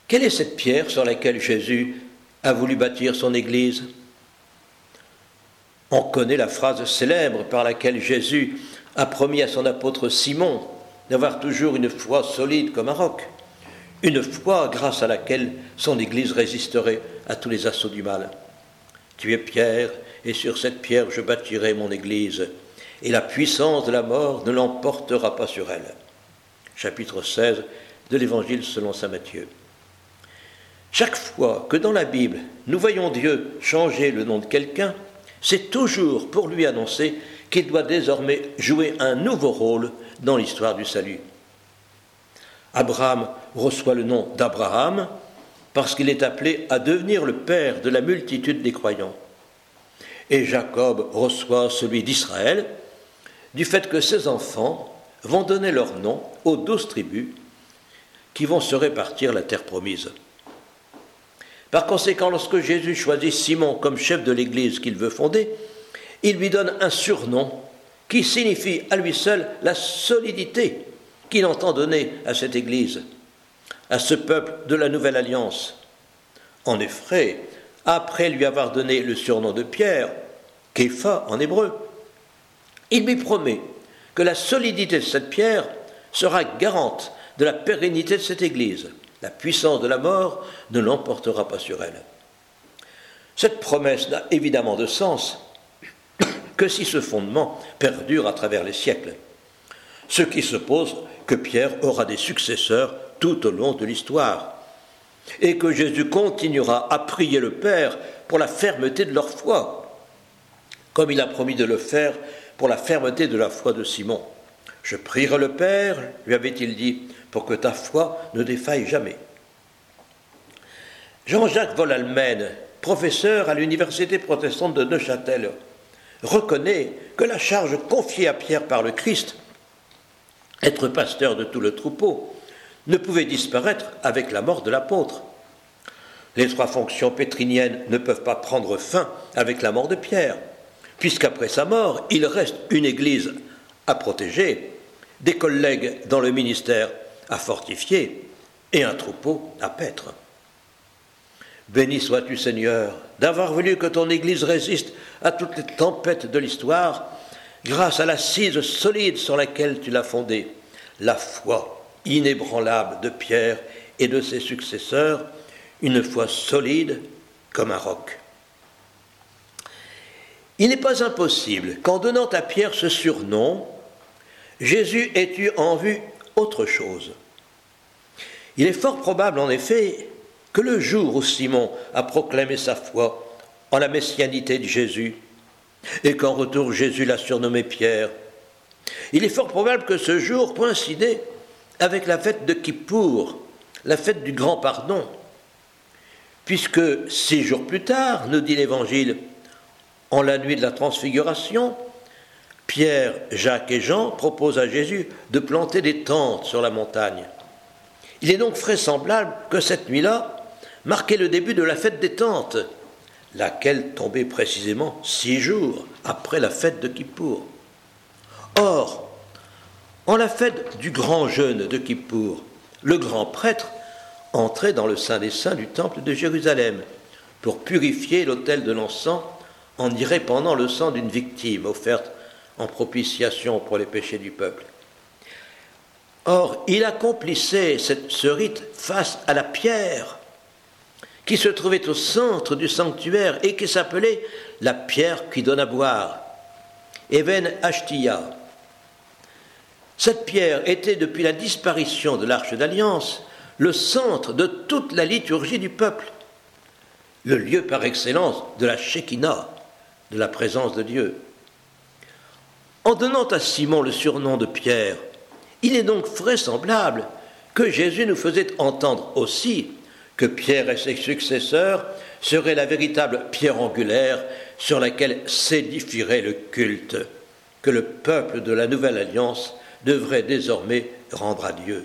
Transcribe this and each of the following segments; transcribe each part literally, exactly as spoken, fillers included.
Quelle est cette pierre sur laquelle Jésus a voulu bâtir son Église? On connaît la phrase célèbre par laquelle Jésus a promis à son apôtre Simon d'avoir toujours une foi solide comme un roc, une foi grâce à laquelle son Église résisterait à tous les assauts du mal. Tu es pierre, et sur cette pierre je bâtirai mon Église, et la puissance de la mort ne l'emportera pas sur elle. Chapitre seize de l'Évangile selon saint Matthieu. Chaque fois que dans la Bible nous voyons Dieu changer le nom de quelqu'un, c'est toujours pour lui annoncer qu'il doit désormais jouer un nouveau rôle dans l'histoire du salut. Abraham reçoit le nom d'Abraham parce qu'il est appelé à devenir le père de la multitude des croyants. Et Jacob reçoit celui d'Israël du fait que ses enfants vont donner leur nom aux douze tribus qui vont se répartir la terre promise. Par conséquent, lorsque Jésus choisit Simon comme chef de l'Église qu'il veut fonder, il lui donne un surnom qui signifie à lui seul la solidité qu'il entend donner à cette Église, à ce peuple de la Nouvelle Alliance. En effet, après lui avoir donné le surnom de Pierre, Képha en hébreu, il lui promet que la solidité de cette pierre sera garante de la pérennité de cette Église. La puissance de la mort ne l'emportera pas sur elle. Cette promesse n'a évidemment de sens que si ce fondement perdure à travers les siècles, ce qui suppose que Pierre aura des successeurs tout au long de l'histoire, et que Jésus continuera à prier le Père pour la fermeté de leur foi, comme il a promis de le faire pour la fermeté de la foi de Simon. « Je prierai le Père, lui avait-il dit, pour que ta foi ne défaille jamais. » Jean-Jacques Vollalmen, professeur à l'université protestante de Neuchâtel, reconnaît que la charge confiée à Pierre par le Christ, être pasteur de tout le troupeau, ne pouvait disparaître avec la mort de l'apôtre. Les trois fonctions pétriniennes ne peuvent pas prendre fin avec la mort de Pierre, puisqu'après sa mort, il reste une Église à protéger, des collègues dans le ministère à fortifier et un troupeau à paître. Béni sois-tu, Seigneur, d'avoir voulu que ton Église résiste à toutes les tempêtes de l'histoire, grâce à l'assise solide sur laquelle tu l'as fondée, la foi inébranlable de Pierre et de ses successeurs, une foi solide comme un roc. Il n'est pas impossible qu'en donnant à Pierre ce surnom, Jésus ait eu en vue autre chose. Il est fort probable, en effet, que le jour où Simon a proclamé sa foi en la messianité de Jésus, et qu'en retour Jésus l'a surnommé Pierre, il est fort probable que ce jour coïncidait avec la fête de Kippour, la fête du grand pardon, puisque six jours plus tard, nous dit l'Évangile, en la nuit de la transfiguration, Pierre, Jacques et Jean proposent à Jésus de planter des tentes sur la montagne. Il est donc vraisemblable que cette nuit-là marquait le début de la fête des tentes, laquelle tombait précisément six jours après la fête de Kippour. Or, en la fête du grand jeûne de Kippour, le grand prêtre entrait dans le Saint des Saints du temple de Jérusalem pour purifier l'autel de l'encens en y répandant le sang d'une victime offerte en propitiation pour les péchés du peuple. Or, il accomplissait cette, ce rite face à la pierre qui se trouvait au centre du sanctuaire et qui s'appelait la pierre qui donne à boire, Even Ashtia. Cette pierre était, depuis la disparition de l'Arche d'Alliance, le centre de toute la liturgie du peuple, le lieu par excellence de la Shekinah, de la présence de Dieu. En donnant à Simon le surnom de Pierre, il est donc vraisemblable que Jésus nous faisait entendre aussi que Pierre et ses successeurs seraient la véritable pierre angulaire sur laquelle s'édifierait le culte que le peuple de la Nouvelle Alliance devrait désormais rendre à Dieu.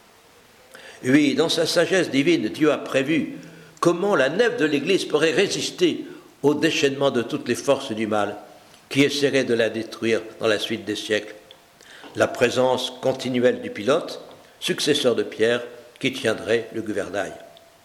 Oui, dans sa sagesse divine, Dieu a prévu comment la nef de l'Église pourrait résister au déchaînement de toutes les forces du mal qui essaieraient de la détruire dans la suite des siècles. La présence continuelle du pilote, successeur de Pierre, qui tiendrait le gouvernail.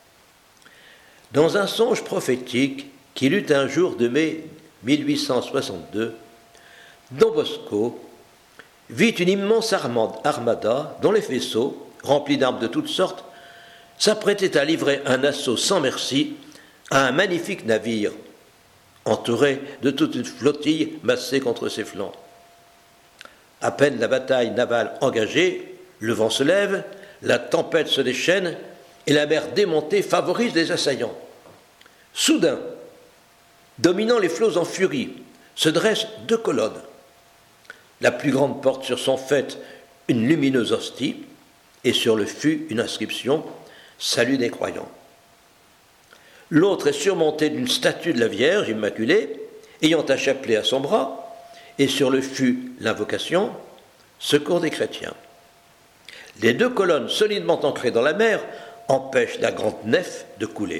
Dans un songe prophétique qu'il eut un jour de mai mille huit cent soixante-deux, Don Bosco vit une immense armada dont les faisceaux, remplis d'armes de toutes sortes, s'apprêtaient à livrer un assaut sans merci à un magnifique navire, entouré de toute une flottille massée contre ses flancs. À peine la bataille navale engagée, le vent se lève, la tempête se déchaîne et la mer démontée favorise les assaillants. Soudain, dominant les flots en furie, se dressent deux colonnes. La plus grande porte sur son faîte une lumineuse hostie et sur le fût une inscription « Salut des croyants ». L'autre est surmontée d'une statue de la Vierge Immaculée ayant un chapelet à son bras et sur le fût l'invocation « Secours des chrétiens ». Les deux colonnes solidement ancrées dans la mer empêchent la grande nef de couler.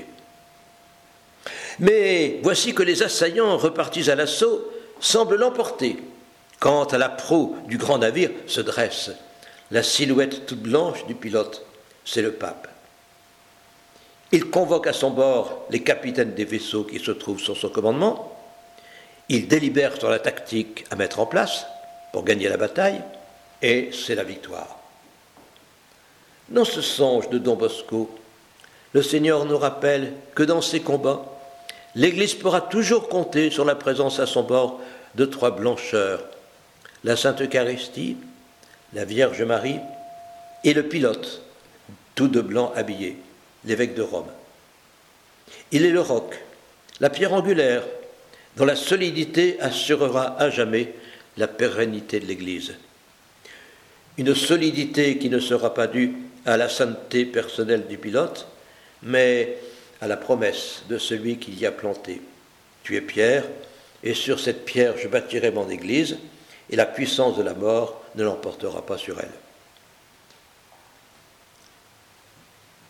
Mais voici que les assaillants repartis à l'assaut semblent l'emporter, quand à la proue du grand navire se dresse la silhouette toute blanche du pilote, c'est le pape. Il convoque à son bord les capitaines des vaisseaux qui se trouvent sous son commandement, il délibère sur la tactique à mettre en place pour gagner la bataille, et c'est la victoire. Dans ce songe de Don Bosco, le Seigneur nous rappelle que dans ces combats, l'Église pourra toujours compter sur la présence à son bord de trois blancheurs, la Sainte Eucharistie, la Vierge Marie et le pilote, tous de blanc habillés, l'évêque de Rome. Il est le roc, la pierre angulaire, dont la solidité assurera à jamais la pérennité de l'Église. Une solidité qui ne sera pas due à la sainteté personnelle du pilote, mais à la promesse de celui qui y a planté. Tu es pierre, et sur cette pierre je bâtirai mon Église, et la puissance de la mort ne l'emportera pas sur elle.